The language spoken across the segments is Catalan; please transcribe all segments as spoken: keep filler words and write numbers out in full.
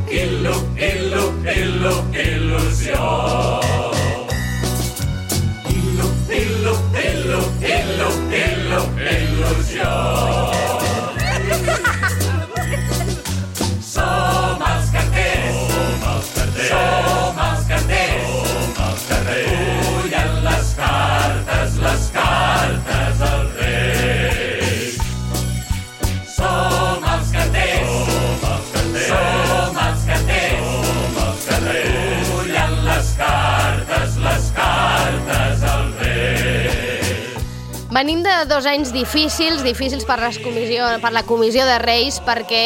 Il·lu, il·lu, il·lu, il·lusió. Il·lu, il·lu, il·lu, il·lu, il·lu, il·lusió. Som els carters, som els carters, som els carters, som els carters. Ullen les cartes, les cartes al rei. Som els carters, som els carters, som els carters, som els carters. Ullen les cartes, les cartes al rei. Venim de dos anys difícils, difícils per, les comissió, per la Comissió de Reis, perquè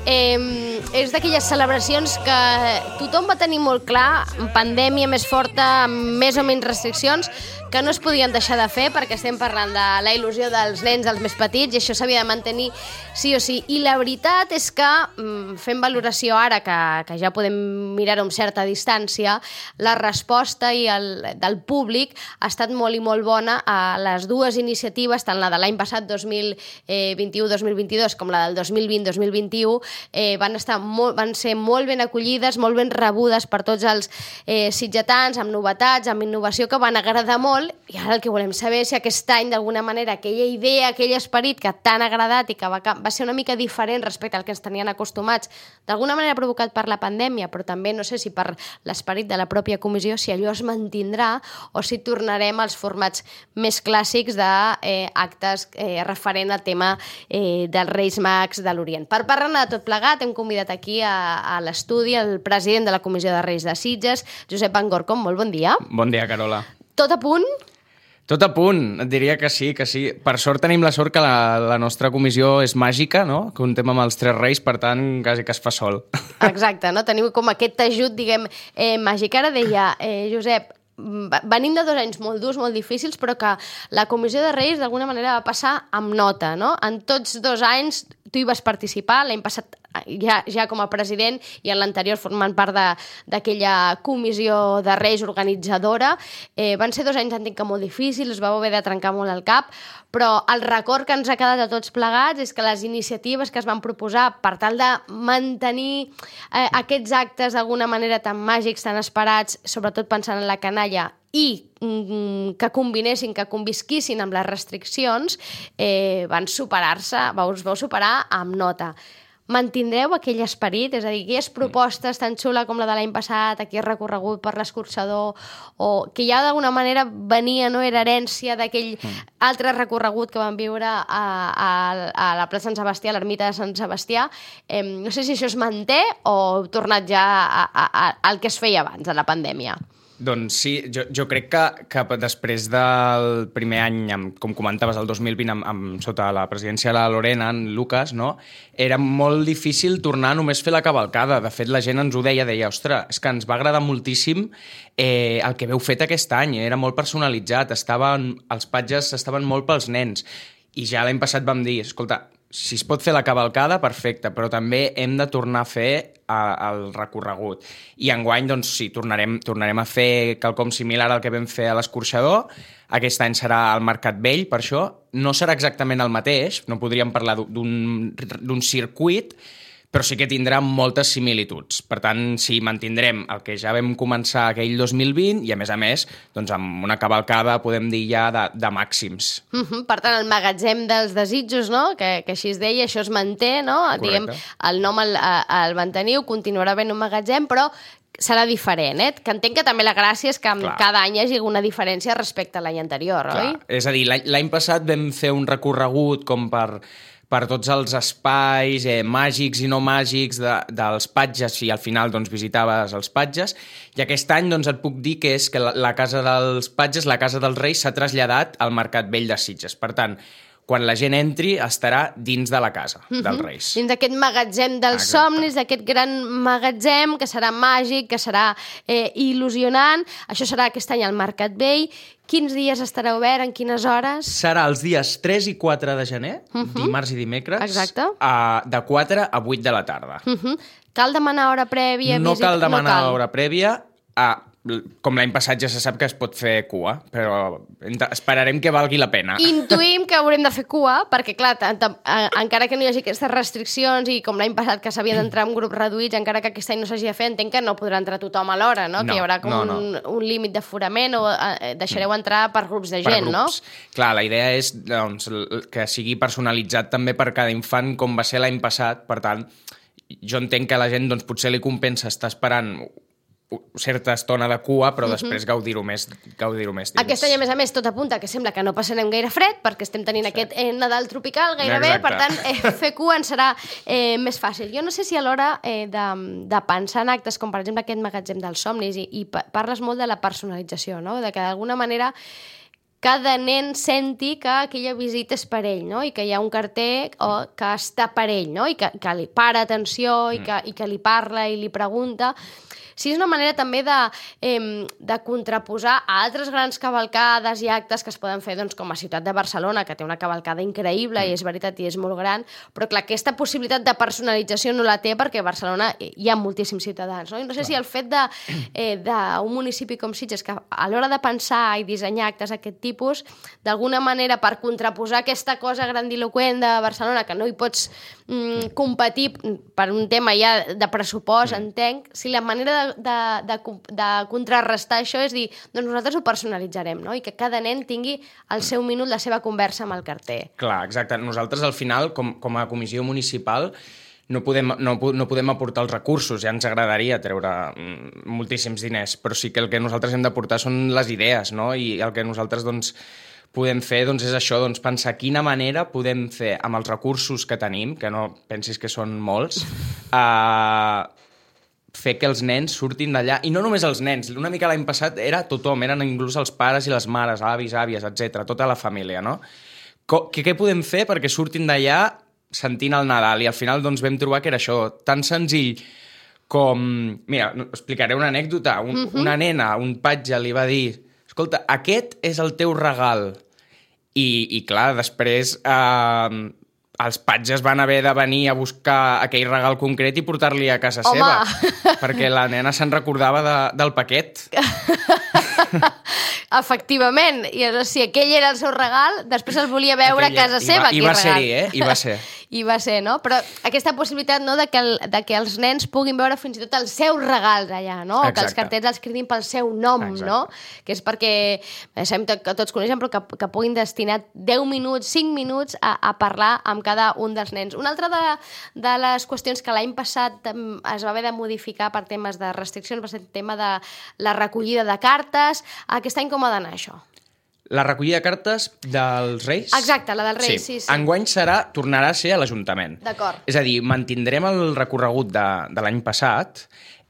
eh, és d'aquelles celebracions que tothom va tenir molt clar, pandèmia més forta, amb més o menys restriccions, que no es podien deixar de fer perquè estem parlant de la il·lusió dels nens, dels més petits, i això s'havia de mantenir sí o sí. I la veritat és que, fent valoració ara, que, que ja podem mirar-ho amb certa distància, la resposta i el, del públic ha estat molt i molt bona a les dues iniciatives, tant la de l'any passat, dos mil vint-u dos mil vint-i-dos, com la del dos mil vint dos mil vint-i-u, eh, van, estar molt, van ser molt ben acollides, molt ben rebudes per tots els eh, sitgetans, amb novetats, amb innovació, que van agradar molt. I ara el que volem saber és si aquest any, d'alguna manera, aquella idea, aquell esperit que tan ha agradat i que va, va ser una mica diferent respecte al que ens tenien acostumats, d'alguna manera provocat per la pandèmia, però també no sé si per l'esperit de la pròpia comissió, si allò es mantindrà o si tornarem als formats més clàssics d'actes eh, eh, referent al tema eh, dels Reis Mags de l'Orient. Per parlar de tot plegat, hem convidat aquí a, a l'estudi el president de la Comissió de Reis de Sitges, Josep Van Gorcom. Molt bon dia. Bon dia, Carola. Tot a punt? Tot a punt, et diria que sí, que sí. Per sort tenim la sort que la, la nostra comissió és màgica, no? Comptem amb els tres reis, per tant, quasi que es fa sol. Exacte, no? Teniu com aquest ajut, diguem, eh, màgic. Ara deia, eh, Josep, venim de dos anys molt durs, molt difícils, però que la Comissió de Reis d'alguna manera va passar amb nota, no? En tots dos anys tu hi vas participar, l'any passat ja, ja com a president i en l'anterior formant part d'aquella comissió de Reis organitzadora. Eh, van ser dos anys, entenc que molt difícils, es va haver de trencar molt el cap, però el record que ens ha quedat a tots plegats és que les iniciatives que es van proposar per tal de mantenir eh, aquests actes d'alguna manera tan màgics, tan esperats, sobretot pensant en la canalla, i mm, que combinessin, que convisquissin amb les restriccions, eh, van superar-se, vau, vau superar amb nota. Mantindreu aquell esperit? És a dir, aquelles propostes tan xula com la de l'any passat, aquell recorregut per l'escorxador, o que ja d'alguna manera venia, no era herència d'aquell altre recorregut que vam viure a, a, a la plaça Sant Sebastià, a l'ermita de Sant Sebastià. Eh, no sé si això es manté o heu tornat ja a, a, a, al que es feia abans de la pandèmia. Doncs sí, jo, jo crec que, que després del primer any, amb, com comentaves, el dos mil vint, amb, amb, sota la presidència de la Lorena, en Lucas, no? Era molt difícil tornar a només fer la cavalcada. De fet, la gent ens ho deia, deia, ostres, és que ens va agradar moltíssim eh, el que veu fet aquest any, era molt personalitzat, estaven, els patges estaven molt pels nens. I ja l'any passat vam dir, escolta, si es pot fer la cavalcada, perfecte, però també hem de tornar a fer a, el recorregut. I enguany, doncs sí, tornarem, tornarem a fer quelcom similar al que vam fer a l'escorxador. Aquest any serà al Mercat Vell, per això. No serà exactament el mateix, no podríem parlar d'un, d'un circuit, però sí que tindrà moltes similituds. Per tant, sí, mantindrem el que ja vam començar aquell dos mil vint i, a més a més, doncs amb una cavalcada, podem dir ja, de, de màxims. Uh-huh. Per tant, el magatzem dels desitjos, no? que, que així es deia, això es manté, no? Diguem, el nom el, el manteniu, continuarà havent un magatzem, però serà diferent, eh? Que entenc que també la gràcia és que Clar. cada any hi hagi una diferència respecte a l'any anterior, Clar. oi? És a dir, l'any passat vam fer un recorregut com per... per tots els espais eh, màgics i no màgics de, dels patges, i al final doncs, visitaves els patges. I aquest any doncs, et puc dir que és que la, la casa dels patges, la casa dels Reis, s'ha traslladat al Mercat Vell de Sitges. Per tant, quan la gent entri, estarà dins de la casa uh-huh. dels Reis. Dins d'aquest magatzem dels Exacte. somnis, d'aquest gran magatzem que serà màgic, que serà eh, il·lusionant. Això serà aquest any al Mercat Vell. Quins dies estarà obert, en quines hores? Serà els dies tres i quatre de gener, uh-huh. dimarts i dimecres, Exacte. A, de quatre a vuit de la tarda. Uh-huh. Cal demanar hora prèvia? No visita... cal demanar no cal. hora prèvia. A, com l'any passat ja se sap que es pot fer cua, però esperarem que valgui la pena. Intuïm que haurem de fer cua, perquè, clar, tant, encara que no hi hagi aquestes restriccions i com l'any passat que s'havia d'entrar en grups reduïts, encara que aquest any no s'hagi de fer, entenc que no podrà entrar tothom alhora, no? no que hi haurà com no, no. Un, un límit d'aforament o eh, deixareu entrar per grups de gent, per grups. No? Clar, la idea és doncs, que sigui personalitzat també per cada infant, com va ser l'any passat. Per tant, jo entenc que a la gent doncs, potser li compensa estar esperant certa estona de cua, però uh-huh. després gaudir-ho més, gaudir-ho més dins. Aquest any, a més a més, tot apunta que sembla que no passarem gaire fred, perquè estem tenint sí. aquest eh, Nadal tropical gairebé, Exacte. Per tant, eh, fer cua ens serà eh, més fàcil. Jo no sé si a l'hora eh, de, de pensar en actes, com per exemple aquest magatzem dels somnis, i, i parles molt de la personalització, no? De que d'alguna manera cada nen senti que aquella visita és per ell, no? I que hi ha un carter o que està per ell, no? I que, que li para atenció i que, i que li parla i li pregunta. Sí, és una manera també de, eh, de contraposar a altres grans cavalcades i actes que es poden fer doncs, com a ciutat de Barcelona, que té una cavalcada increïble i és veritat i és molt gran, però clar, aquesta possibilitat de personalització no la té perquè a Barcelona hi ha moltíssims ciutadans. No, I no sé clar. Si el fet d'un eh, municipi com Sitges, que a l'hora de pensar i dissenyar actes d'aquest tipus, d'alguna manera per contraposar aquesta cosa grandiloquent de Barcelona, que no hi pots mm, competir per un tema ja de pressupost, mm. entenc, si la manera de De, de, de contrarrestar això és dir, doncs nosaltres ho personalitzarem, no? I que cada nen tingui el seu minut, la seva conversa amb el carter. Clar, exacte. Nosaltres al final, com, com a comissió municipal, no podem, no, no podem aportar els recursos, ja ens agradaria treure moltíssims diners, però sí que el que nosaltres hem d'aportar són les idees, no? I el que nosaltres doncs, podem fer doncs, és això, doncs, pensar quina manera podem fer amb els recursos que tenim, que no pensis que són molts, eh, fer que els nens surtin d'allà, i no només els nens, una mica l'any passat era tothom, eren inclús els pares i les mares, avis, àvies, etcètera, tota la família, no? Què, què podem fer perquè surtin d'allà sentint el Nadal? I al final doncs, vam trobar que era això, tan senzill com... Mira, explicaré una anècdota. Un, uh-huh. Una nena, un patge, li va dir escolta, aquest és el teu regal. I, i clar, després... Eh, els patges van haver de venir a buscar aquell regal concret i portar-li a casa Home. seva, perquè la nena se'n recordava de, del paquet. Efectivament, i si aquell era el seu regal, després el volia veure aquell, a casa seva. I va, i va ser-hi, eh? I va ser. I va ser, no? Però aquesta possibilitat, no?, de que, el, de que els nens puguin veure fins i tot els seus regals allà, no? O que els cartells els cridin pel seu nom, Exacte. No? Que és perquè, sabem que tots coneixen, però que, que puguin destinar deu minuts, cinc minuts a, a parlar amb cada un dels nens. Una altra de, de les qüestions que l'any passat es va haver de modificar per temes de restriccions va ser el tema de la recollida de cartes. Aquest any com ha d'anar això? La recollida de cartes dels Reis? Exacte, la dels Reis, sí. sí, sí. Enguany serà, tornarà a ser a l'Ajuntament. D'acord. És a dir, mantindrem el recorregut de, de l'any passat,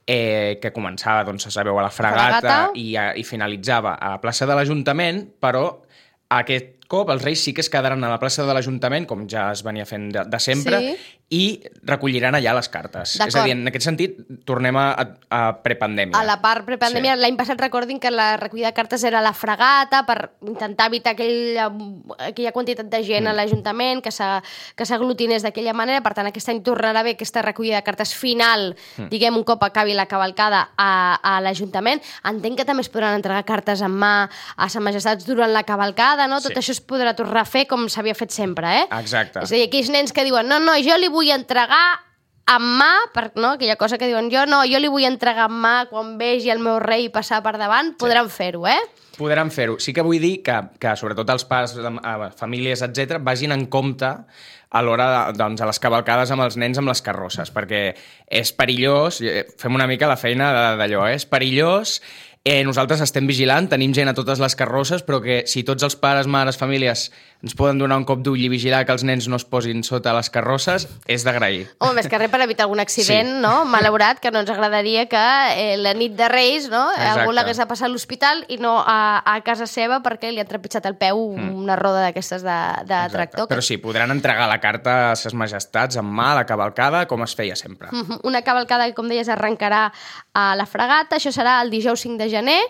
eh, que començava, doncs, sabeu, a la Fragata, Fragata. I, a, i finalitzava a la plaça de l'Ajuntament, però aquest cop els Reis sí que es quedaran a la plaça de l'Ajuntament, com ja es venia fent de, de sempre, sí. i recolliran allà les cartes. És a dir, en aquest sentit, tornem a, a, a prepandèmia. A la part prepandèmia, sí. L'any passat recordin que la recollida de cartes era a la Fragata per intentar evitar aquella, aquella quantitat de gent mm. a l'Ajuntament, que s'aglutinés d'aquella manera. Per tant, aquest any tornarà bé aquesta recollida de cartes final, mm. diguem, un cop acabi la cavalcada a, a l'Ajuntament. Entenc que també es podran entregar cartes en mà a Sa Majestats durant la cavalcada, no? Tot sí. Això es podrà tornar a fer com s'havia fet sempre, eh? Exacte. És a dir, aquells nens que diuen, no, no, jo li vull entregar en mà, per, no? Aquella cosa que diuen, jo no, jo li vull entregar en mà quan vegi el meu rei passar per davant, podran sí. fer-ho, eh? Podran fer-ho. Sí que vull dir que, que sobretot els pares, famílies, etcètera, vagin en compte a l'hora de, doncs, a les cavalcades amb els nens amb les carrosses, perquè és perillós, fem una mica la feina d'allò, eh? És perillós. Eh, nosaltres estem vigilant, tenim gent a totes les carrosses, però que si tots els pares, mares, famílies ens poden donar un cop d'ull i vigilar que els nens no es posin sota les carrosses, és d'agrair. Home, més que res per evitar algun accident, sí. no? Malaurat, que no ens agradaria que eh, la nit de Reis, no? Algú l'hagués de passar a l'hospital i no a, a casa seva perquè li ha trepitjat el peu mm. una roda d'aquestes de, de tractor. Però sí, podran entregar la carta a Ses Majestats en mà, a la cavalcada, com es feia sempre. Mm-hmm. Una cavalcada que, com deies, arrencarà a la Fragata. Això serà el dijous cinc de gener,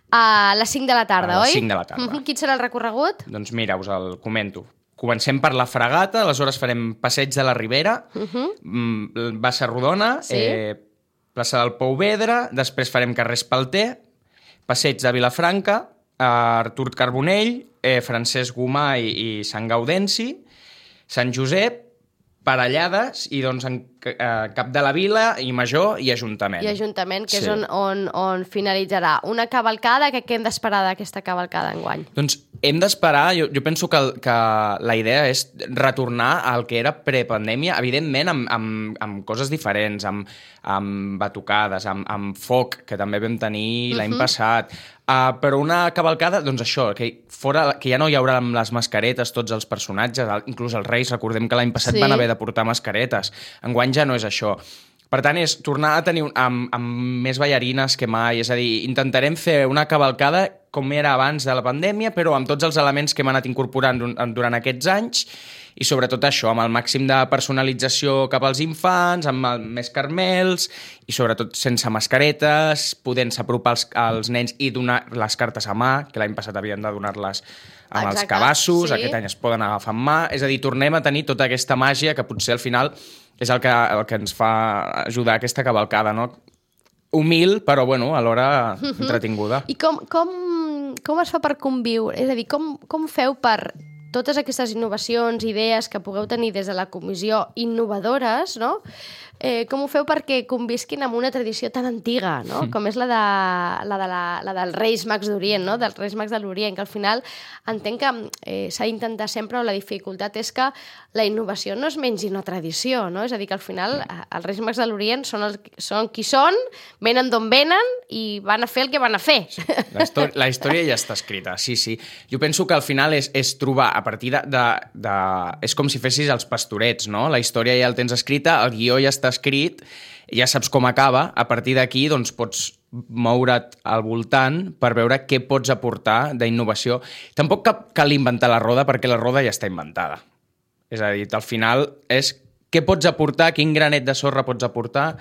a les cinc de la tarda, oi? A les cinc de la tarda. Mm-hmm. Quin serà el recorregut? Doncs mira, us el comento. Comencem per la Fragata, aleshores farem Passeig de la Ribera, uh-huh. Bassa Rodona, sí. eh, plaça del Pou Vedre, després farem Carrer Espalter, Passeig de Vilafranca, eh, Artur Carbonell, eh, Francesc Gomà i, i Sant Gaudenci, Sant Josep, Parellades i doncs en eh, Cap de la Vila i Major i Ajuntament. I Ajuntament, que Sí. és on, on, on finalitzarà. Una cavalcada, que què hem d'esperar d'aquesta cavalcada enguany? Doncs hem d'esperar, jo, jo penso que, el- que la idea és retornar al que era prepandèmia, evidentment amb, amb, amb coses diferents, amb, amb batucades, amb, amb foc, que també vam tenir l'any passat, uh, però una cavalcada, doncs això, que, fora, que ja no hi haurà amb les mascaretes tots els personatges, el- inclús els Reis, recordem que l'any passat Sí. van haver de portar mascaretes, enguany ja no és això. Per tant, és tornar a tenir un, amb, amb més ballarines que mai. És a dir, intentarem fer una cavalcada com era abans de la pandèmia, però amb tots els elements que hem anat incorporant dur- durant aquests anys i sobretot això, amb el màxim de personalització cap als infants, amb el, més carmels i sobretot sense mascaretes, podent-se apropar als, als nens i donar les cartes a mà, que l'any passat havien de donar-les amb Exacte, els cabassos, sí. aquest any es poden agafar amb mà. És a dir, tornem a tenir tota aquesta màgia que potser al final és el que, el que ens fa ajudar aquesta cavalcada, no? Humil, però, bueno, alhora entretinguda. I com, com, com es fa per conviure? És a dir, com, com feu per totes aquestes innovacions, idees que pugueu tenir des de la comissió innovadores, no? Eh, com ho feu perquè convisquin amb una tradició tan antiga, no? Com és la, de, la, de la, la dels Reis Mags d'Orient, no? Dels Reis Mags de l'Orient, que al final entenc que eh, s'ha d'intentar sempre, o la dificultat és que la innovació no es mengi una tradició, no? És a dir, que al final eh, els Reis Mags de l'Orient són, el, són qui són, venen d'on venen i van a fer el que van a fer. La, història, la història ja està escrita, sí, sí. Jo penso que al final és, és trobar a partir de, de, de... És com si fessis els pastorets, no? La història ja el tens escrita, el guió ja està escrit, ja saps com acaba, a partir d'aquí doncs, pots moure't al voltant per veure què pots aportar d'innovació. Tampoc cal, cal inventar la roda perquè la roda ja està inventada. És a dir, al final és què pots aportar, quin granet de sorra pots aportar.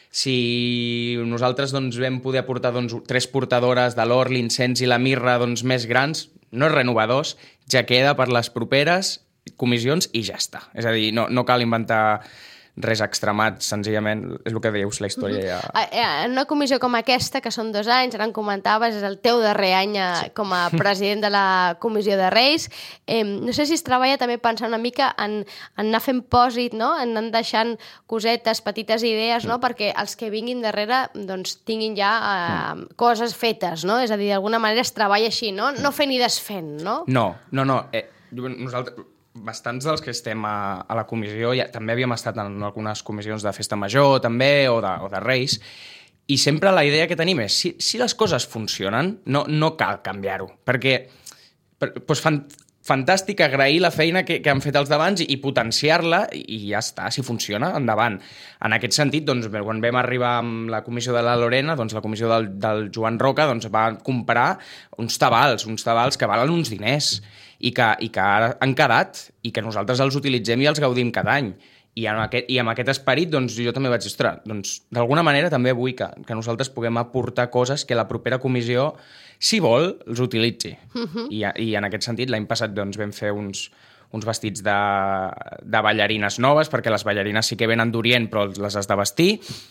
Si nosaltres doncs, vam poder aportar doncs, tres portadores de l'or, l'incens i la mirra doncs, més grans, no és renovadors, ja queda per les properes comissions i ja està. És a dir, no, no cal inventar res extremat, senzillament, és el que dius, la història ja... En una comissió com aquesta, que són dos anys, ara em comentaves, és el teu darrer any sí. com a president de la Comissió de Reis, eh, no sé si es treballa també pensar una mica en, en anar fent pòsit, no? En anar deixant cosetes, petites idees, no? Perquè els que vinguin darrere doncs, tinguin ja eh, coses fetes, no? És a dir, d'alguna manera es treballa així, no? No fent i desfent, no? No, no, no. Eh, nosaltres... Bastants dels que estem a, a la comissió, ja, també havíem estat en algunes comissions de festa major, també, o de, o de Reis, i sempre la idea que tenim és, si, si les coses funcionen, no, no cal canviar-ho, perquè per, doncs fan, fantàstic agrair la feina que, que han fet els d'abans i, i potenciar-la, i, i ja està, si funciona, endavant. En aquest sentit, doncs, quan vam arribar amb la comissió de la Lorena, doncs la comissió del, del Joan Roca doncs, va comprar uns tabals, uns tabals que valen uns diners, i que, i que ara han quedat i que nosaltres els utilitzem i els gaudim cada any. I amb aquest, i amb aquest esperit doncs, jo també vaig dir, ostres, doncs, d'alguna manera també vull que, que nosaltres puguem aportar coses que la propera comissió, si vol, els utilitzi. Uh-huh. I, I en aquest sentit, l'any passat doncs, vam fer uns, uns vestits de, de ballarines noves, perquè les ballarines sí que venen d'Orient, però les has de vestir,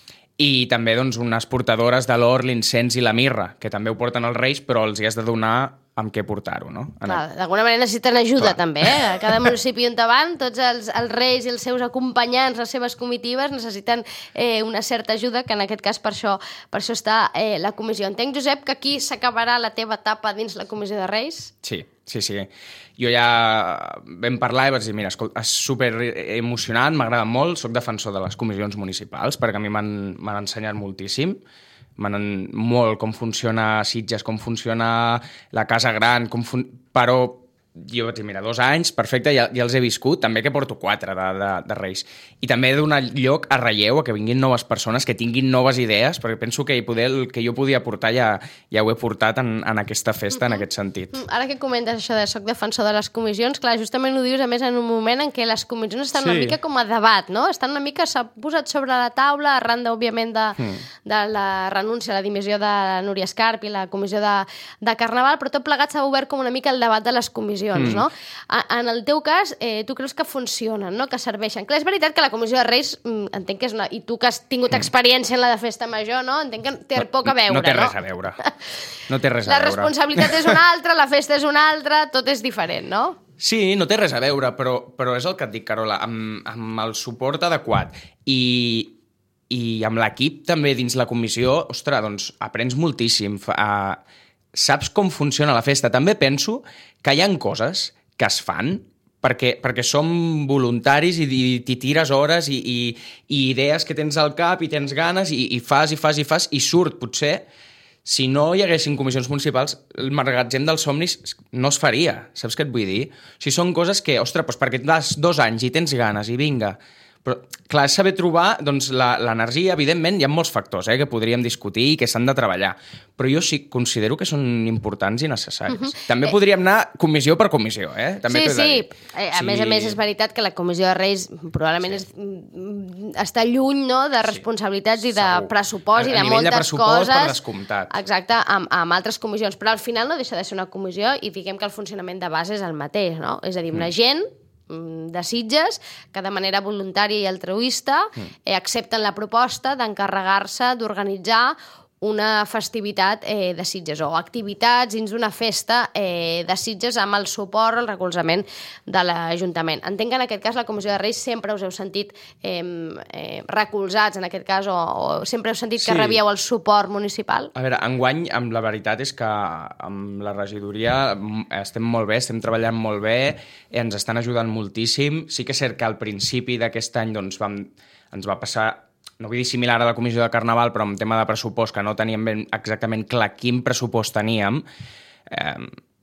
i també doncs, unes portadores de l'or, l'incens i la mirra, que també ho porten els Reis, però els hi has de donar amb què portar-ho, no? D'alguna manera necessiten ajuda, clar. També, eh? A cada municipi on van, tots els, els reis i els seus acompanyants, les seves comitives, necessiten eh, una certa ajuda, que en aquest cas per això, per això està eh, la comissió. Entenc, Josep, que aquí s'acabarà la teva etapa dins la comissió de Reis? Sí, sí, sí. Jo ja vam parlar i vaig dir, mira, escolta, és super emocionant, m'agrada molt, soc defensor de les comissions municipals, perquè a mi m'han ensenyat moltíssim, m'han molt com funciona Sitges, com funciona la Casa Gran, com fun... però jo vaig dir, mira, dos anys, perfecte, ja, ja els he viscut, també que porto quatre de, de, de Reis. I també he de donar lloc a relleu, a que vinguin noves persones, que tinguin noves idees, perquè penso que poder, el que jo podia portar ja, ja ho he portat en, en aquesta festa, mm-hmm. en aquest sentit. Ara que comentes això de soc defensor de les comissions, clar, justament ho dius, a més, en un moment en què les comissions estan sí. una mica com a debat, no? Estan una mica, s'ha posat sobre la taula, arran, òbviament, de, mm. de la renúncia, la dimissió de Núria Escarp i la comissió de, de Carnaval, però tot plegat s'ha obert com una mica el debat de les comissions. comissions, mm. no? En el teu cas, eh, tu creus que funcionen, no? Que serveixen. Clar, és veritat que la comissió de Reis, entenc que és una... I tu que has tingut experiència en la de festa major, no? Entenc que té poc a veure, no? No té res a veure. No té res a la veure. La responsabilitat és una altra, la festa és una altra, tot és diferent, no? Sí, no té res a veure, però, però és el que et dic, Carola, amb, amb el suport adequat i, i amb l'equip també dins la comissió, ostres, doncs aprens moltíssim. Uh, saps com funciona la festa. També penso que hi ha coses que es fan perquè, perquè som voluntaris i, i t'hi tires hores i, i, i idees que tens al cap i tens ganes i, i fas i fas i fas i surt, potser. Si no hi haguessin comissions municipals, el magatzem dels somnis no es faria, saps què et vull dir? O sigui, són coses que, ostres, doncs perquè et das dos anys i tens ganes i vinga. Però, clar, és saber trobar doncs, l'energia, evidentment, hi ha molts factors eh, que podríem discutir i que s'han de treballar, però jo sí considero que són importants i necessaris. Uh -huh. També eh... podríem anar comissió per comissió, eh? També sí, sí. Eh, a sí. més a més és veritat que la comissió de Reis probablement sí. és, està lluny no, de responsabilitats sí, i de segur. pressupost a, i de moltes de pressupost coses. Per descomptat. Exacte, amb, amb altres comissions, però al final no deixa de ser una comissió i diguem que el funcionament de base és el mateix, no? És a dir, una mm. gent de Sitges, que de manera voluntària i altruista mm. eh, accepten la proposta d'encarregar-se d'organitzar una festivitat eh, de Sitges o activitats dins d'una festa eh, de Sitges amb el suport, el recolzament de l'Ajuntament. Entenc que en aquest cas la Comissió de Reis sempre us heu sentit eh, eh, recolzats en aquest cas o, o sempre heu sentit que sí. rebíeu el suport municipal? A veure, enguany, amb la veritat és que amb la regidoria estem molt bé, estem treballant molt bé, ens estan ajudant moltíssim. Sí que és cert que al principi d'aquest any doncs, vam, ens va passar no vull dir similar a la comissió de Carnaval, però amb tema de pressupost, que no teníem ben exactament clar quin pressupost teníem, eh,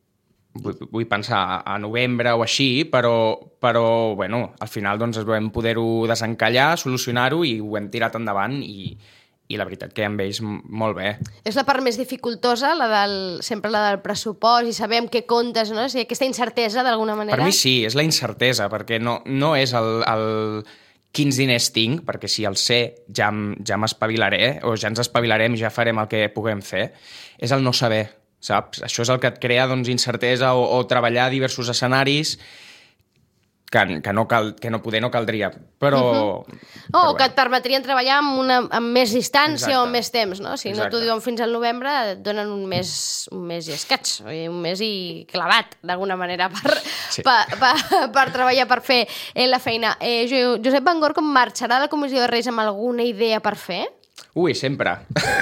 vull, vull pensar a novembre o així, però, però bueno, al final doncs, vam poder-ho desencallar, solucionar-ho i ho hem tirat endavant i, i la veritat que amb ells molt bé. És la part més dificultosa, la del, sempre la del pressupost i saber amb què comptes, no? O sigui, aquesta incertesa d'alguna manera? Per mi sí, és la incertesa, perquè no, no és el... el quins diners tinc, perquè si el sé ja, ja m'espavilaré, o ja ens espavilarem i ja farem el que puguem fer, és el no saber, saps? Això és el que et crea doncs, incertesa o, o treballar diversos escenaris que, que, no, cal, que no poder no caldria, però... Uh-huh. O oh, que et permetrien treballar amb, una, amb més distància Exacte. o amb més temps, no? Si Exacte. no t'ho diuen fins al novembre, et donen un mes, un mes i escaig, un mes i clavat, d'alguna manera, per, sí. per, per, per treballar, per fer eh, la feina. Eh, Josep Van Gorcom marxarà a la Comissió de Reis amb alguna idea per fer? Ui, sempre.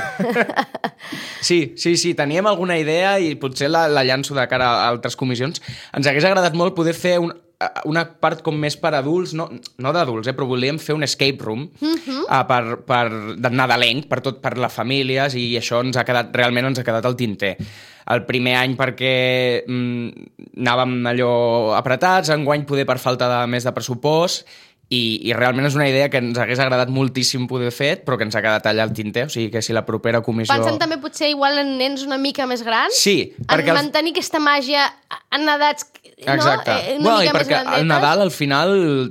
Sí, sí, sí, teníem alguna idea i potser la, la llanço de cara a altres comissions. Ens hagués agradat molt poder fer un, una part com més per adults, no, no d'adults, eh, però volíem fer un escape room uh-huh. uh, per, per, de nadalenc, per tot, per les famílies, i això ens ha quedat, realment ens ha quedat al tinter. El primer any perquè mm, anàvem allò apretats, enguany poder per falta de més de pressupost, i, i realment és una idea que ens hagués agradat moltíssim poder fer, però que ens ha quedat allà al tinter, o sigui que si la propera comissió... Pensem també potser igual en nens una mica més grans? Sí, perquè... En mantenir el... aquesta màgia en edats... Exacte. No? Eh, una bueno, mica i perquè més el Nadal al final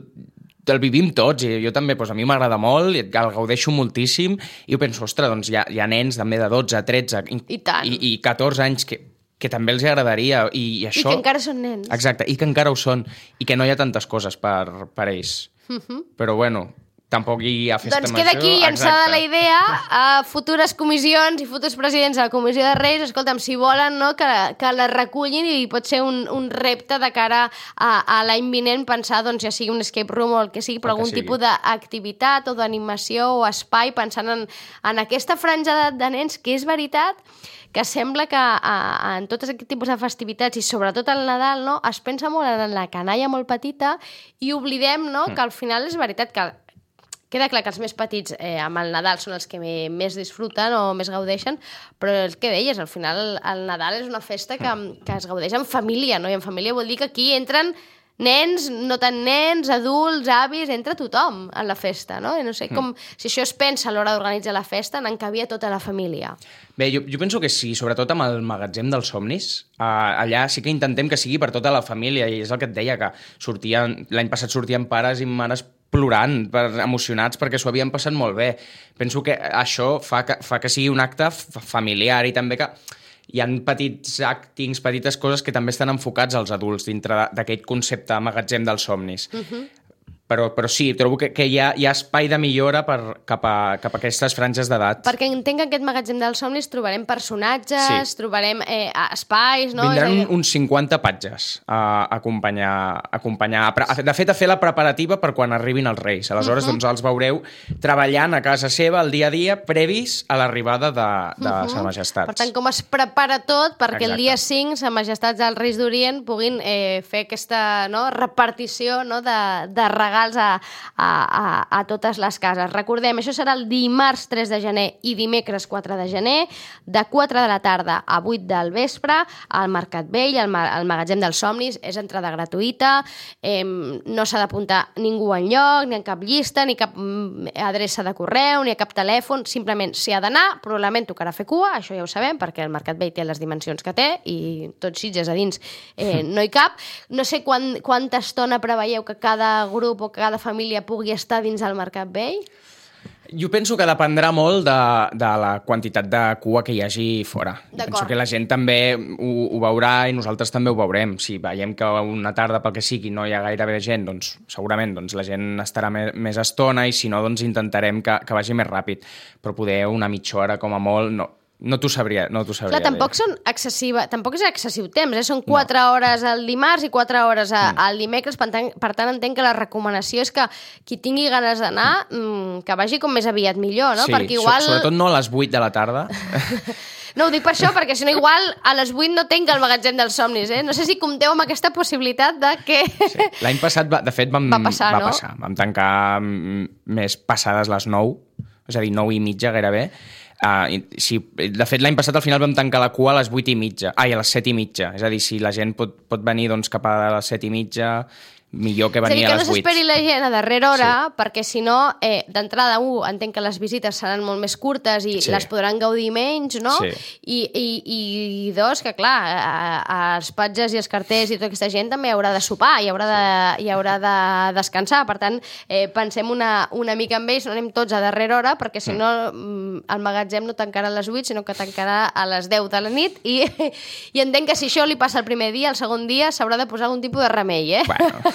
el vivim tots, i jo també, doncs, a mi m'agrada molt, i el gaudeixo moltíssim, i jo penso, ostres, doncs hi ha, hi ha nens també de dotze, tretze i, I, i, i catorze anys que, que també els agradaria. I, i, això... I que encara són nens. Exacte, i que encara ho són, i que no hi ha tantes coses per, per ells. Uh-huh. Però bueno, tampoc hi ha festa doncs major. Doncs queda aquí llançada la idea a futures comissions i futurs presidents de la Comissió de Reis, escolta'm, si volen, no, que, que la recullin, i pot ser un, un repte de cara a, a l'any vinent pensar, doncs, ja sigui un escape room o el que sigui, però el algun sigui. tipus d'activitat o d'animació o espai pensant en, en aquesta franja de, de nens, que és veritat que sembla que a, a, en tots aquests tipus de festivitats i sobretot al Nadal, no, es pensa molt en la canalla molt petita i oblidem, no, mm. que al final és veritat que queda clar que els més petits eh, amb el Nadal són els que més disfruten o més gaudeixen, però el que deies, al final el, el Nadal és una festa que, que es gaudeix en família, no? I en família vol dir que aquí entren nens, no tant nens, adults, avis, entra tothom a la festa, no? I no sé com, si això es pensa a l'hora d'organitzar la festa, en encabia tota la família. Bé, jo, jo penso que sí, sobretot amb el magatzem dels somnis. Uh, allà sí que intentem que sigui per tota la família, i és el que et deia, que sortien, l'any passat sortien pares i mares plorant, per, emocionats, perquè s'ho havien passat molt bé. Penso que això fa que, fa que sigui un acte familiar, i també que hi ha petits actings, petites coses que també estan enfocats als adults dintre d'aquest concepte magatzem dels somnis. Uh-huh. Però, però sí, trobo que, que hi, ha, hi ha espai de millora per, cap, a, cap a aquestes franges d'edat. Perquè entenc que aquest magatzem dels somnis trobarem personatges, sí. trobarem eh, espais... No? Vindran dir... uns cinquanta patges a acompanyar, acompanyar... De fet, a fer la preparativa per quan arribin els Reis. Aleshores, uh -huh. doncs, els veureu treballant a casa seva el dia a dia previs a l'arribada de, de uh -huh. Sa Majestats. Per tant, com es prepara tot perquè Exacte. El dia cinc Sa Majestats dels Reis d'Orient puguin eh, fer aquesta no, repartició no, de, de regals A, a, a, a totes les cases. Recordem, això serà el dimarts tres de gener i dimecres quatre de gener, de quatre de la tarda a vuit del vespre, al Mercat Vell, al, ma al Magatzem dels Somnis. És entrada gratuïta, eh, no s'ha d'apuntar ningú enlloc, ni en cap llista, ni cap adreça de correu, ni a cap telèfon, simplement s'hi ha d'anar, probablement tocarà fer cua, això ja ho sabem, perquè el Mercat Vell té les dimensions que té i tots Sitges a dins eh, no hi cap. No sé quan, quanta estona preveieu que cada grup o que cada família pugui estar dins del Mercat Vell? Jo penso que dependrà molt de, de la quantitat de cua que hi hagi fora. Penso que la gent també ho, ho veurà i nosaltres també ho veurem. Si veiem que una tarda, pel que sigui, no hi ha gairebé gent, doncs segurament doncs, la gent estarà més, més estona i si no, doncs intentarem que, que vagi més ràpid. Però poder una mitja hora com a molt... No. No t'ho sabria, no t'ho sabria. Clar, tampoc, són excessiva, tampoc és excessiu temps, eh? Són quatre no. hores al dimarts i quatre hores a, mm. al dimecres, per tant, per tant entenc que la recomanació és que qui tingui ganes d'anar, mmm, que vagi com més aviat millor, no? Sí, perquè igual... so sobretot no a les vuit de la tarda. No, ho dic per això, perquè si no igual a les vuit no tenc el Magatzem dels Somnis, eh? No sé si compteu amb aquesta possibilitat de que... Sí. L'any passat, va, de fet, vam, va, passar, va no? passar. Vam tancar més passades les nou, és a dir, nou i mitja gairebé. Uh, si, de fet, l'any passat al final vam tancar la cua a les vuit i mitja. Ai, a les set i mitja. És a dir, si la gent pot, pot venir doncs, cap a les set i mitja... millor que venir a les vuit. És a dir, que no s'esperi la gent a darrera hora, sí. perquè si no, eh, d'entrada, un, entenc que les visites seran molt més curtes i sí. les podran gaudir menys, no? Sí. I, i, I dos, que clar, a, a els patges i els carters i tota aquesta gent també haurà de sopar i haurà de, sí. i haurà de descansar. Per tant, eh, pensem una, una mica amb ells, no anem tots a darrera hora, perquè si no, mm. el magatzem no tancarà a les vuit, sinó que tancarà a les deu de la nit i, i entenc que si això li passa el primer dia, el segon dia s'haurà de posar algun tipus de remei, eh? Bueno...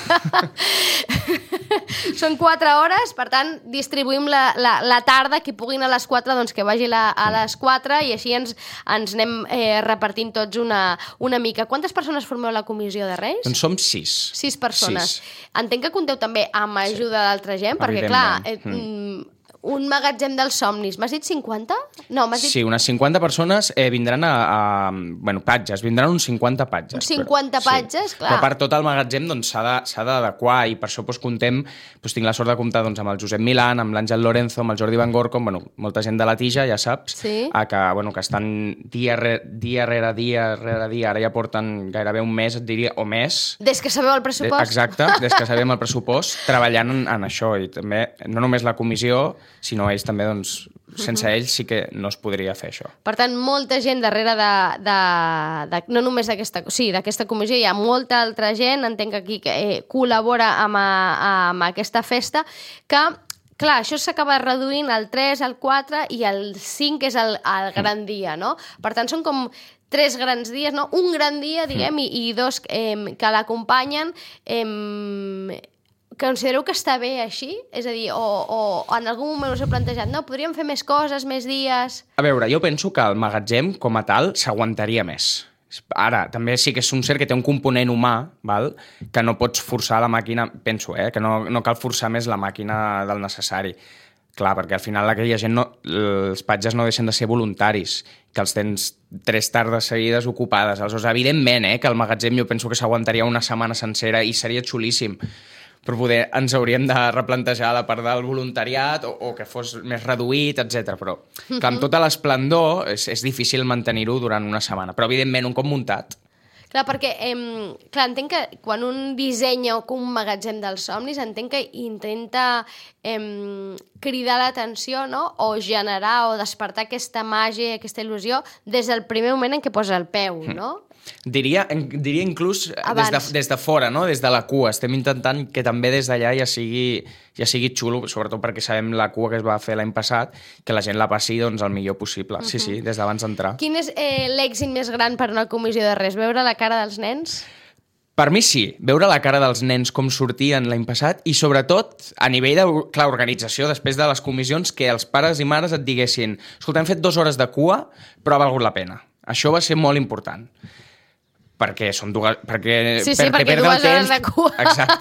Són quatre hores, per tant distribuïm la, la, la tarda, qui puguin a les quatre doncs que vagi la, a les quatre i així ens, ens anem eh, repartint tots una, una mica. Quantes persones formeu la comissió de Reis? Doncs som sis. Sis persones. Sis. Entenc que compteu també amb ajuda sí. d'altra gent, perquè clar... Eh, mm. Un magatzem dels somnis. M'has dit cinquanta? No, m'has dit... Sí, unes cinquanta persones eh, vindran a, a... Bueno, patges, vindran uns cinquanta patges. Uns cinquanta però, patges, sí. clar. Però per tot el magatzem doncs, s'ha doncs, d'adequar i per això doncs, contem, doncs, tinc la sort de comptar doncs, amb el Josep Milán, amb l'Àngel Lorenzo, amb el Jordi Van Gorcom, bueno, molta gent de la tija, ja saps, sí. a que, bueno, que estan dia, re, dia rere dia, rere dia, ara ja porten gairebé un mes, et diria, o més. Des que sabeu el pressupost. Exacte, des que sabem el pressupost, treballant en, en això. I també, no només la comissió, sinó ells també doncs, sense uh-huh. ells sí que no es podria fer això. Per tant, molta gent darrere de... de, de no només d'aquesta sí, d'aquesta comissió, hi ha molta altra gent, entenc aquí, que eh, col·labora amb, a, amb aquesta festa, que, clar, això s'acaba reduint al tres, al quatre i el cinc és el, el gran dia, no? Per tant, són com tres grans dies, no? Un gran dia, diguem, i, i dos eh, que l'acompanyen. Eh, Considereu que està bé així? És a dir, o, o en algun moment us heu plantejat, no, podríem fer més coses, més dies... A veure, jo penso que el magatzem, com a tal, s'aguantaria més. Ara, també sí que és un cert que té un component humà, val? Que no pots forçar la màquina, penso, eh? Que no, no cal forçar més la màquina del necessari. Clar, perquè al final aquella gent, no, els patges no deixen de ser voluntaris, que els tens tres tardes seguides ocupades. Aleshores, evidentment, eh, que el magatzem jo penso que s'aguantaria una setmana sencera i seria xulíssim. Però poder ens hauríem de replantejar la part del voluntariat o, o que fos més reduït, etcètera. Però, clar, amb tota l'esplendor és, és difícil mantenir-ho durant una setmana. Però, evidentment, un cop muntat... Clar, perquè, eh, clar, entenc que quan un dissenya un magatzem dels somnis, entenc que intenta eh, cridar l'atenció, no? O generar o despertar aquesta màgia, aquesta il·lusió, des del primer moment en què posa el peu, no? Diria, diria inclús des de, Abans. des de fora, no? Des de la cua. Estem intentant que també des d'allà ja sigui, ja sigui xulo, sobretot perquè sabem la cua que es va fer l'any passat, que la gent la passi doncs, el millor possible. Sí, sí, des d'abans d'entrar. Quin és eh, l'èxit més gran per una comissió de Reis? Veure la cara dels nens? Per mi sí, veure la cara dels nens com sortien l'any passat i sobretot a nivell de, clar, organització després de les comissions que els pares i mares et diguessin escolta, hem fet dues hores de cua però ha valgut la pena. Això va ser molt important. Perquè són dues... Perquè, Sí, sí, per, perquè perdre dues el hores temps, de cua.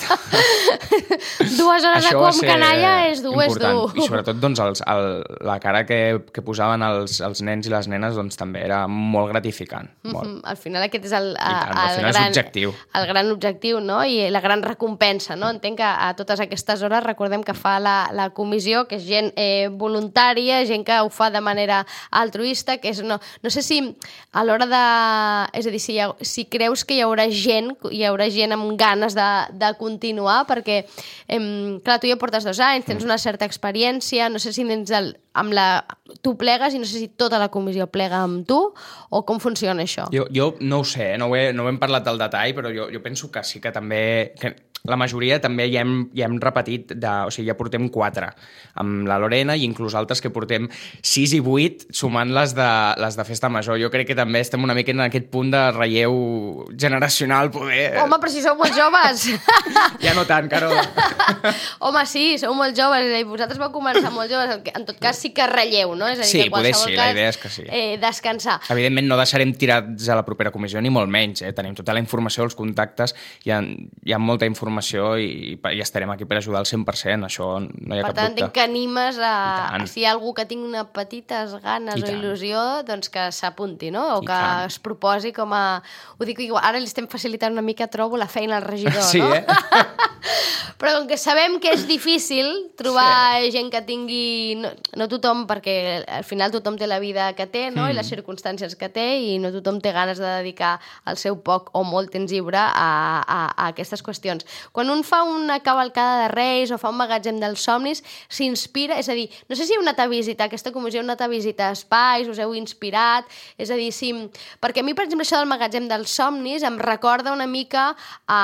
Exacte. Dues hores de Això cua va amb ser canalla és dur, és important. dur. I sobretot doncs, els, el, la cara que, que posaven els, els nens i les nenes doncs, també era molt gratificant. Molt. Mm-hmm. Al final aquest és el, tant, el, al final és gran, l'objectiu. el gran objectiu, no? I la gran recompensa, no? Entenc que a totes aquestes hores recordem que fa la, la comissió, que és gent eh, voluntària, gent que ho fa de manera altruista, que és... No, no sé si a l'hora de... És a dir, si, hi ha, si creus que hi haurà gent, hi haurà gent amb ganes de, de continuar, perquè, em, clar, tu ja portes dos anys, tens una certa experiència, no sé si tens el, amb la... Tu plegues i no sé si tota la comissió plega amb tu, o com funciona això? Jo, jo no ho sé, no ho, he, no ho hem parlat del detall, però jo, jo penso que sí que també... Que la majoria també ja hem, ja hem repetit, de, o sigui, ja portem quatre amb la Lorena i inclús altres que portem sis i vuit sumant les de, les de festa major. Jo crec que també estem una mica en aquest punt de relleu generacional, poder... Home, però si sou molt joves! Ja no tant, Carol. Home, sí, sou molt joves, és a dir, vosaltres vau començar molt joves, en tot cas sí que relleu, no? És a dir, Sí, que poder qualsevol sí, la cas, idea és que sí. Eh, descansar. Evidentment no deixarem tirats a la propera comissió, ni molt menys. Eh? Tenim tota la informació, els contactes, hi ha, hi ha molta informació i, i estarem aquí per ajudar al cent per cent, això no hi ha Per cap tant, dubte. entenc que animes a, tant. a si hi ha algú que tingui una petites ganes I o tant. il·lusió, doncs que s'apunti, no? O I que tant. es proposi com a... Ho dic igual, ara li estem facilitant una mica, trobo, la feina al regidor, Sí, no? eh? Però com que sabem que és difícil trobar sí. gent que tingui... No, no tothom, perquè al final tothom té la vida que té, no? Mm. I les circumstàncies que té, i no tothom té ganes de dedicar el seu poc o molt temps lliure a, a, a aquestes qüestions. Quan un fa una cavalcada de Reis o fa un magatzem dels somnis, s'inspira, és a dir, no sé si heu anat a visitar aquesta comissió, heu anat a visitar espais, us heu inspirat, és a dir, si... Perquè a mi, per exemple, això del magatzem dels somnis em recorda una mica a...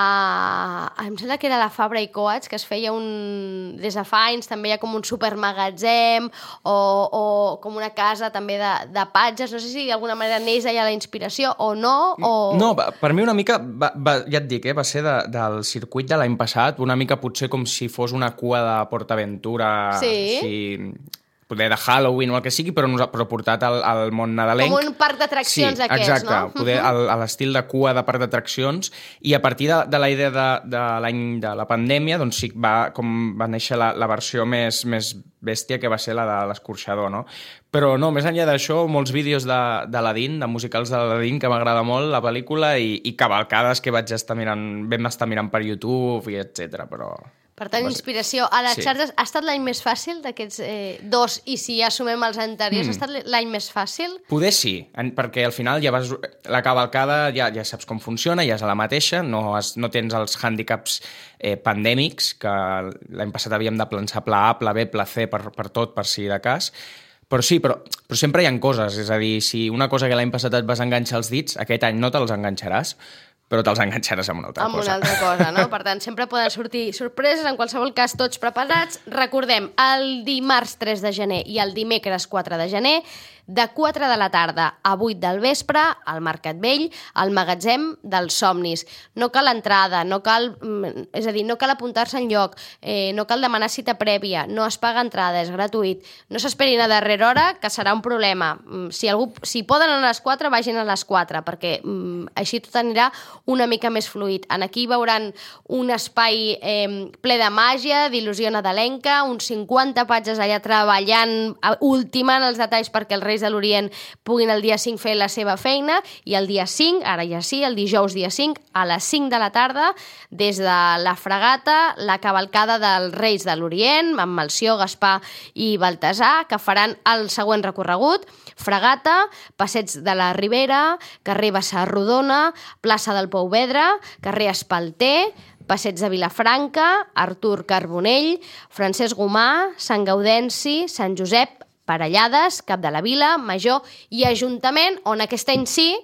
Em sembla que era la Fabra i Coats, que es feia un... Des de fa anys també hi ha com un supermagatzem o, o com una casa també de, de patges, no sé si d'alguna manera neix allà la inspiració o no, o... No, per mi una mica, va, va, ja et dic, eh, va ser de, del circuit de l'any passat, una mica potser com si fos una cua de PortAventura, Sí. si, poder de Halloween o el que sigui, però, però portat al, al món nadalenc. Com un parc d'atraccions sí, aquests, exacte, no? poder, al, a l'estil de cua de parc d'atraccions, i a partir de, de la idea de, de l'any de la pandèmia, doncs sí, va, com va néixer la, la versió més, més bèstia, que va ser la de l'escorxador, no? Però no, més enllà d'això, molts vídeos de, de l'Aladín, de musicals de l'Aladín, que m'agrada molt, la pel·lícula, i, i cavalcades que vaig estar mirant, vam estar mirant per YouTube, i etcètera, però... Per tant, inspiració. A les Sí. xarxes ha estat l'any més fàcil d'aquests eh, dos, i si ja sumem els anteriors, mm. ha estat l'any més fàcil? Poder sí, en, perquè al final ja vas, la cavalcada ja, ja saps com funciona, ja és la mateixa, no, has, no tens els hàndicaps eh, pandèmics, que l'any passat havíem de plançar pla A, pla B, pla C, per, per tot, per si de cas. Però sí, però, però sempre hi ha coses, és a dir, si una cosa que l'any passat et vas enganxar els dits, aquest any no te'ls enganxaràs, però te'ls enganxaràs amb una altra amb cosa. una altra cosa, no? Per tant, sempre poden sortir sorpreses, en qualsevol cas tots preparats. Recordem, el dimarts tres de gener i el dimecres quatre de gener, de quatre de la tarda a vuit del vespre, al Mercat Vell, al magatzem dels somnis. No cal entrada, no cal, és a dir, no cal apuntar-se en lloc, eh, no cal demanar cita prèvia, no es paga entrada, és gratuït. No s'esperin a darrera hora, que serà un problema. Si, algú, si poden anar a les quatre, vagin a les quatre, perquè mm, així tot anirà una mica més fluid. En aquí veuran un espai eh, ple de màgia, d'il·lusió nadalenca, uns cinquanta patges allà treballant, ultimant els detalls perquè els Reis de l'Orient puguin el dia cinc fer la seva feina, i el dia cinc, ara ja sí, el dijous dia cinc, a les cinc de la tarda, des de la Fragata, la cavalcada dels Reis de l'Orient, amb Melcior, Gaspar i Baltasar, que faran el següent recorregut: Fragata, Passeig de la Ribera, carrer Bassar-Rodona, plaça del Pou Vedre, carrer Espalter, Passeig de Vilafranca, Artur Carbonell, Francesc Gomà, Sant Gaudenci, Sant Josep, Parellades, Cap de la Vila, Major i Ajuntament, on aquest any sí,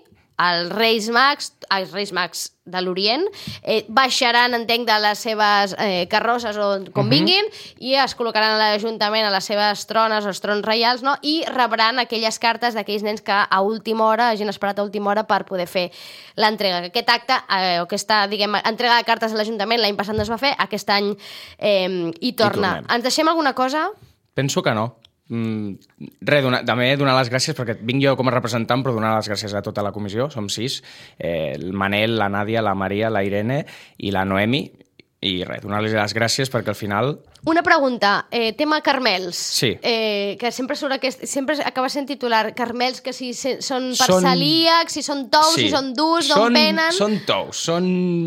els Reis Mags, els Reis Mags de l'Orient, eh, baixaran, entenc, de les seves eh, carrosses o com vinguin, uh-huh. i es col·locaran a l'Ajuntament a les seves trones, els trons reials, no? I rebran aquelles cartes d'aquells nens que a última hora, hagin esperat a última hora per poder fer l'entrega. Aquest acte, eh, o aquesta, diguem, entrega de cartes a l'Ajuntament, l'any passat no es va fer, aquest any eh, hi torna. I Ens deixem alguna cosa? Penso que no. Mm, res, donar, també donar les gràcies, perquè vinc jo com a representant, però donar les gràcies a tota la comissió, som sis, eh, el Manel, la Nàdia, la Maria, la Irene i la Noemi, i res, donar-los les gràcies perquè al final... Una pregunta, eh, tema carmels, sí. eh, que sempre surt aquest, sempre acaba sent titular, carmels que si se, són per són... celíacs, si són tous, sí. si són durs, d'on venen... Són tous, són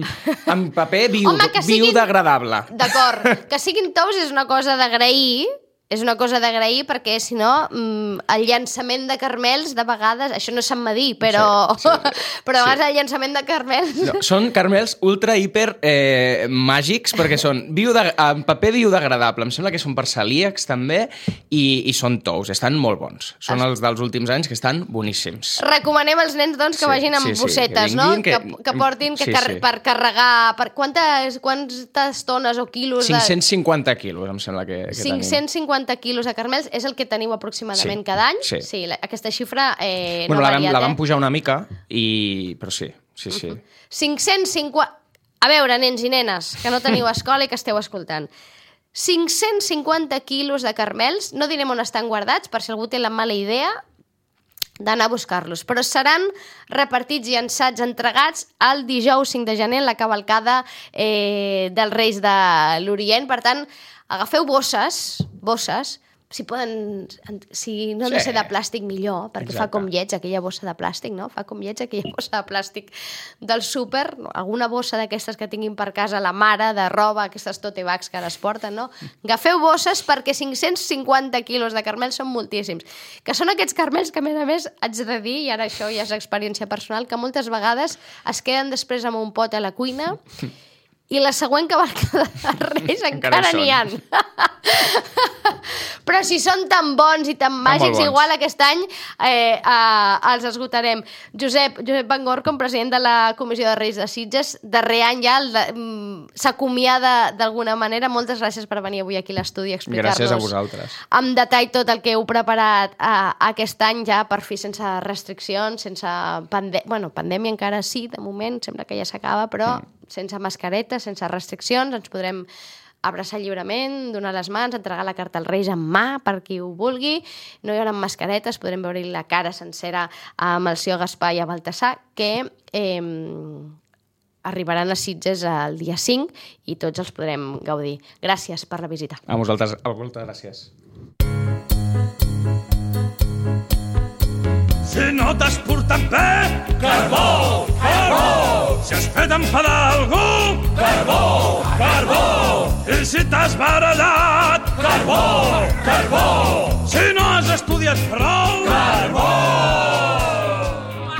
en paper bio, Home, siguin... biodegradable. D'acord, que siguin tous és una cosa d'agrair, és una cosa d'agrair perquè, si no, el llançament de carmels, de vegades, això no se'n va dir, però, sí, sí, però a vegades sí. el llançament de carmels... No, són carmels ultra, hiper eh, màgics, perquè són biodeg... en paper biodegradable. Em sembla que són per celíacs, també, i, i són tous. Estan molt bons. Són es... els dels últims anys, que estan boníssims. Recomanem als nens, doncs, que sí, vagin amb sí, sí, bossetes, que no? Que, que, que portin que sí, car... sí. per carregar... Per quantes, quantes tones o quilos... cinc-cents cinquanta quilos, em sembla que, que tenim. cinc-cents cinquanta quilos de carmels és el que teniu aproximadament sí, cada any. Sí. sí la, aquesta xifra eh, bueno, no la ha variat. Vam, la vam eh? pujar una mica, i... però sí, sí, sí. Uh-huh. cinc-cents cinquanta... A veure, nens i nenes, que no teniu escola i que esteu escoltant. cinc-cents cinquanta quilos de carmels, no direm on estan guardats, per si algú té la mala idea d'anar a buscar-los, però seran repartits i llançats, entregats el dijous cinc de gener en la cavalcada eh, dels Reis de l'Orient. Per tant, agafeu bosses, bosses, si poden, si no han sí. de ser de plàstic millor, perquè Exacte. Fa com lleig aquella bossa de plàstic, no? Fa com lleig aquella bossa de plàstic del súper, no? Alguna bossa d'aquestes que tinguin per casa la mare, de roba, aquestes tote bags que les porten, no? Agafeu bosses perquè cinc-cents cinquanta quilos de carmels són moltíssims. Que són aquests carmels que, a més a més, haig de dir, i ara això ja és experiència personal, que moltes vegades es queden després amb un pot a la cuina i la següent cavalcada de Reis encara, encara n'hi ha. Però si són tan bons i tan màgics, igual aquest any eh, eh, els esgotarem. Josep, Josep Van Gor, com president de la Comissió de Reis de Sitges, darrer any ja mm, s'acomiada d'alguna manera. Moltes gràcies per venir avui aquí a l'estudi a explicar-nos gràcies a vosaltres. Amb detall tot el que heu preparat eh, aquest any ja per fi sense restriccions, sense pandèmia. Bueno, pandèmia encara sí, de moment, sembla que ja s'acaba, però mm. sense mascaretes, sense restriccions, ens podrem abraçar lliurement, donar les mans, entregar la carta als Reis en mà per qui ho vulgui. No hi haurà mascaretes, podrem veure la cara sencera amb el senyor Gaspar i a Baltasar, que eh, arribaran a Sitges el dia cinc i tots els podrem gaudir. Gràcies per la visita. A vosaltres, a vosaltres gràcies. Si no t'has portat bé, carbó, carbó. Si has fet enfadar algú, carbó, carbó. I si t'has barallat, carbó, carbó. Si no has estudiat prou, carbó.